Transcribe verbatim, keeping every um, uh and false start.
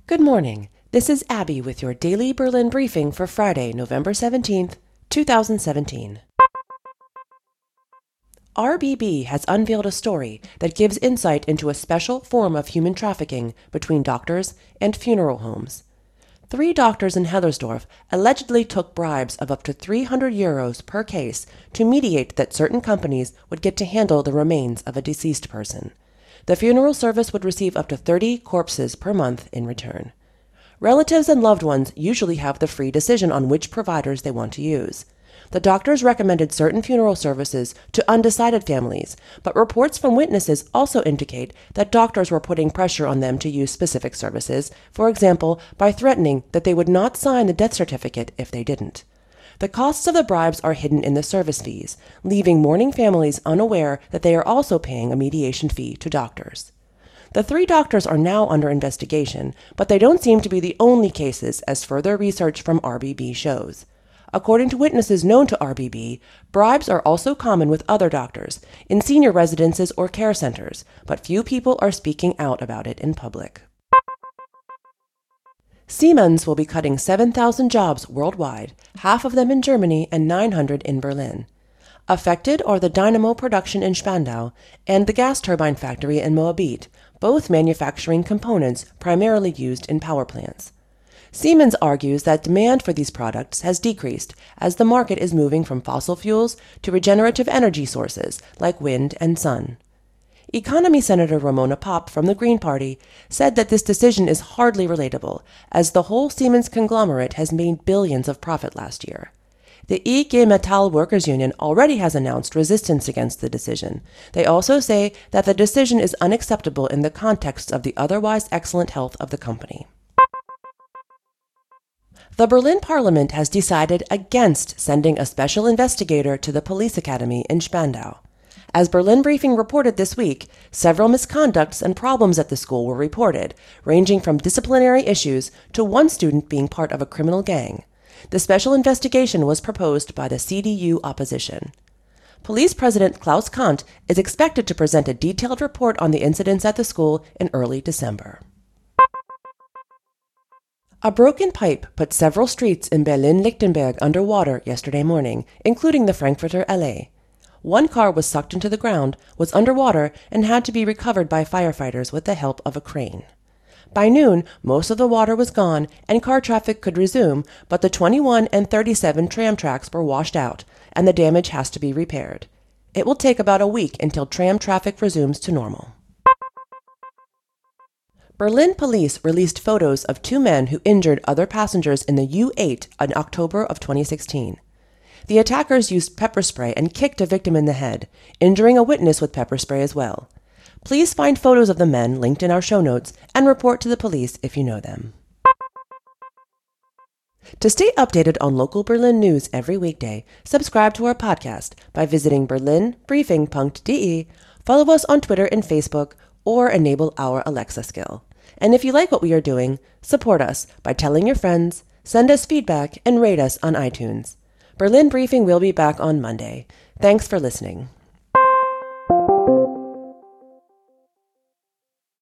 Good morning. This is Abby with your daily Berlin briefing for Friday, November seventeenth, two thousand seventeen. R B B has unveiled a story that gives insight into a special form of human trafficking between doctors and funeral homes. Three doctors in Hellersdorf allegedly took bribes of up to three hundred euros per case to mediate that certain companies would get to handle the remains of a deceased person. The funeral service would receive up to thirty corpses per month in return. Relatives and loved ones usually have the free decision on which providers they want to use. The doctors recommended certain funeral services to undecided families, but reports from witnesses also indicate that doctors were putting pressure on them to use specific services, for example, by threatening that they would not sign the death certificate if they didn't. The costs of the bribes are hidden in the service fees, leaving mourning families unaware that they are also paying a mediation fee to doctors. The three doctors are now under investigation, but they don't seem to be the only cases, as further research from R B B shows. According to witnesses known to R B B, bribes are also common with other doctors, in senior residences or care centers, but few people are speaking out about it in public. Siemens will be cutting seven thousand jobs worldwide, half of them in Germany and nine hundred in Berlin. Affected are the dynamo production in Spandau and the gas turbine factory in Moabit, both manufacturing components primarily used in power plants. Siemens argues that demand for these products has decreased as the market is moving from fossil fuels to regenerative energy sources like wind and sun. Economy Senator Ramona Popp from the Green Party said that this decision is hardly relatable, as the whole Siemens conglomerate has made billions of profit last year. The I G Metall Workers Union already has announced resistance against the decision. They also say that the decision is unacceptable in the context of the otherwise excellent health of the company. The Berlin Parliament has decided against sending a special investigator to the police academy in Spandau. As Berlin Briefing reported this week, several misconducts and problems at the school were reported, ranging from disciplinary issues to one student being part of a criminal gang. The special investigation was proposed by the C D U opposition. Police President Klaus Kant is expected to present a detailed report on the incidents at the school in early December. A broken pipe put several streets in Berlin-Lichtenberg underwater yesterday morning, including the Frankfurter Allee. One car was sucked into the ground, was underwater, and had to be recovered by firefighters with the help of a crane. By noon, most of the water was gone and car traffic could resume, but the twenty-one and thirty-seven tram tracks were washed out, and the damage has to be repaired. It will take about a week until tram traffic resumes to normal. Berlin police released photos of two men who injured other passengers in the U eight in October of twenty sixteen. The attackers used pepper spray and kicked a victim in the head, injuring a witness with pepper spray as well. Please find photos of the men linked in our show notes and report to the police if you know them. To stay updated on local Berlin news every weekday, subscribe to our podcast by visiting berlin briefing dot de, follow us on Twitter and Facebook, or enable our Alexa skill. And if you like what we are doing, support us by telling your friends, send us feedback, and rate us on iTunes. Berlin Briefing will be back on Monday. Thanks for listening.